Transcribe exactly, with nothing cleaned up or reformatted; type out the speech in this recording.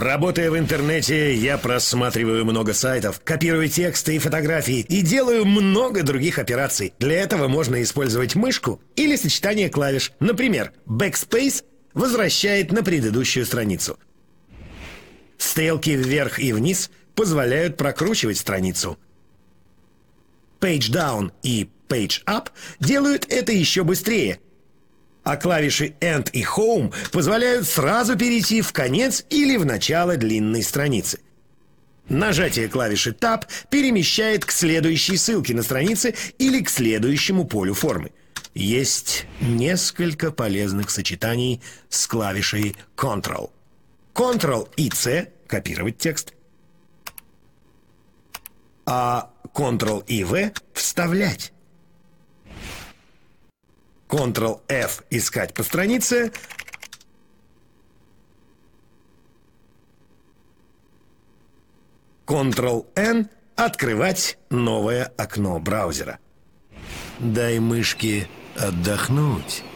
Работая в интернете, я просматриваю много сайтов, копирую тексты и фотографии и делаю много других операций. Для этого можно использовать мышку или сочетание клавиш. Например, Backspace возвращает на предыдущую страницу. Стрелки вверх и вниз позволяют прокручивать страницу. Page Down и Page Up делают это еще быстрее. А клавиши End и Home позволяют сразу перейти в конец или в начало длинной страницы. Нажатие клавиши Tab перемещает к следующей ссылке на странице или к следующему полю формы. Есть несколько полезных сочетаний с клавишей Ctrl. Ctrl и C – копировать текст, а Ctrl и V – вставлять. Ctrl-F – искать по странице. Ctrl-N – открывать новое окно браузера. Дай мышке отдохнуть.